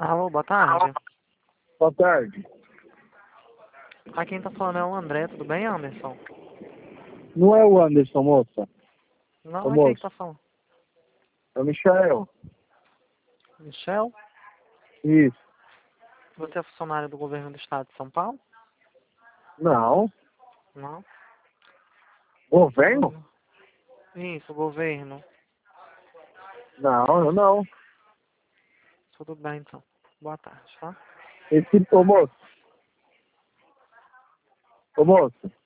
Alô, boa tarde. Boa tarde. Aqui quem tá falando é o André, tudo bem, Anderson? Não é o Anderson, moça. Não, Ô, é quem que moço. tá falando? É o Michael. Michel? Isso. Você é funcionário do governo do estado de São Paulo? Não. Não? Governo? Isso, governo. Não, eu não. Tudo bem, então. Boa tarde, tá? Ô, moço. Ô, moço.